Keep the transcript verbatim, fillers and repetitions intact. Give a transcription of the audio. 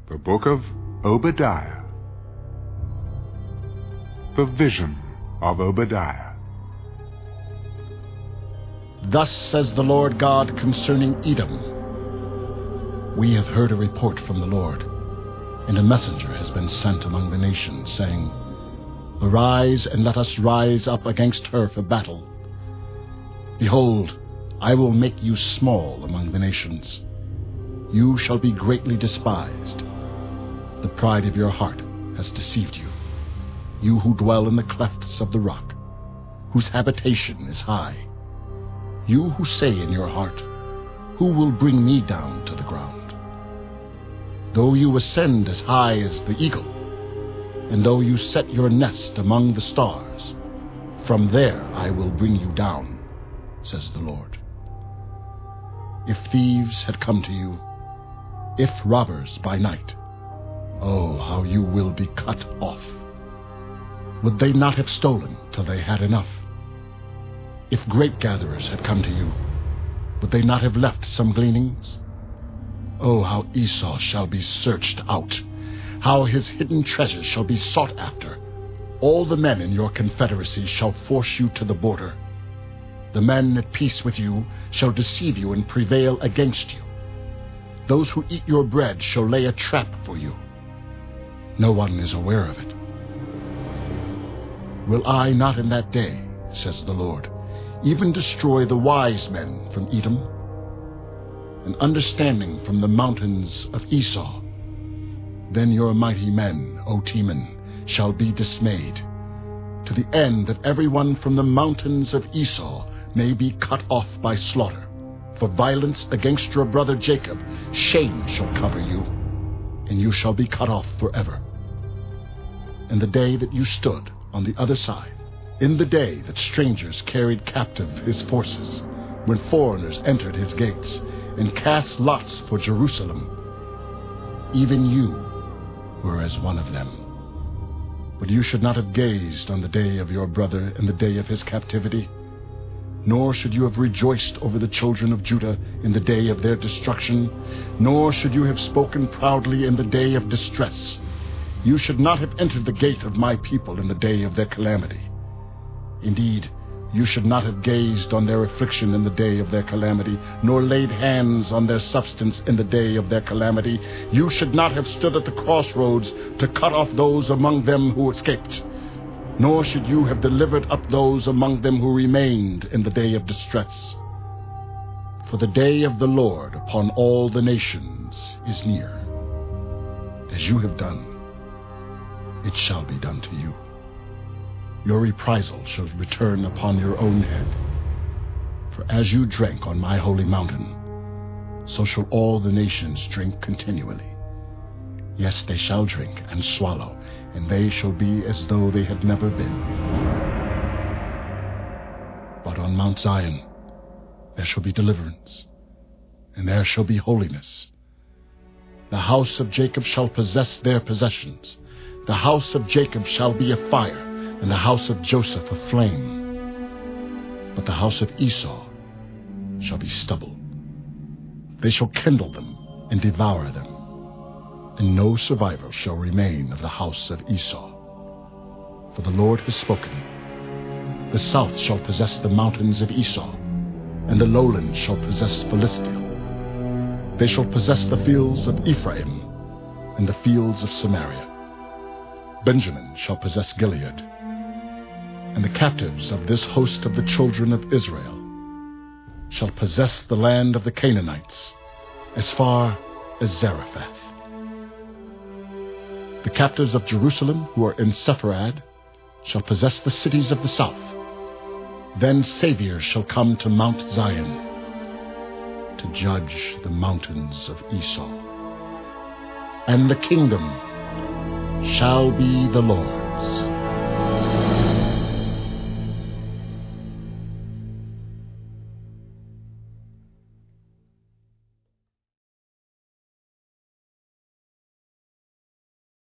The Book of Obadiah. The Vision of Obadiah. Thus says the Lord God concerning Edom. We have heard a report from the Lord, and a messenger has been sent among the nations, saying, Arise, and let us rise up against her for battle. Behold, I will make you small among the nations. You shall be greatly despised. The pride of your heart has deceived you, you who dwell in the clefts of the rock, whose habitation is high. You who say in your heart, Who will bring me down to the ground? Though you ascend as high as the eagle, and though you set your nest among the stars, from there I will bring you down, says the Lord. If thieves had come to you, if robbers by night, oh, how you will be cut off. Would they not have stolen till they had enough? If grape gatherers had come to you, would they not have left some gleanings? Oh, how Esau shall be searched out, how his hidden treasures shall be sought after. All the men in your confederacy shall force you to the border. The men at peace with you shall deceive you and prevail against you. Those who eat your bread shall lay a trap for you. No one is aware of it. Will I not in that day, says the Lord, even destroy the wise men from Edom, and understanding from the mountains of Esau? Then your mighty men, O Teman, shall be dismayed, to the end that everyone from the mountains of Esau may be cut off by slaughter. For violence against your brother Jacob, shame shall cover you, and you shall be cut off forever. In the day that you stood on the other side, in the day that strangers carried captive his forces, when foreigners entered his gates and cast lots for Jerusalem, even you were as one of them. But you should not have gazed on the day of your brother in the day of his captivity, nor should you have rejoiced over the children of Judah in the day of their destruction, nor should you have spoken proudly in the day of distress. You should not have entered the gate of my people in the day of their calamity. Indeed, you should not have gazed on their affliction in the day of their calamity, nor laid hands on their substance in the day of their calamity. You should not have stood at the crossroads to cut off those among them who escaped, nor should you have delivered up those among them who remained in the day of distress. For the day of the Lord upon all the nations is near. As you have done, it shall be done to you. Your reprisal shall return upon your own head. For as you drank on my holy mountain, so shall all the nations drink continually. Yes, they shall drink and swallow, and they shall be as though they had never been. But on Mount Zion there shall be deliverance, and there shall be holiness. The house of Jacob shall possess their possessions. The house of Jacob shall be a fire, and the house of Joseph a flame. But the house of Esau shall be stubble. They shall kindle them and devour them, and no survivor shall remain of the house of Esau. For the Lord has spoken. The south shall possess the mountains of Esau, and the lowlands shall possess Philistia. They shall possess the fields of Ephraim and the fields of Samaria. Benjamin shall possess Gilead, and the captives of this host of the children of Israel shall possess the land of the Canaanites as far as Zarephath. The captives of Jerusalem who are in Sepharad shall possess the cities of the south. Then Savior shall come to Mount Zion to judge the mountains of Esau. And the kingdom shall be the Lord's,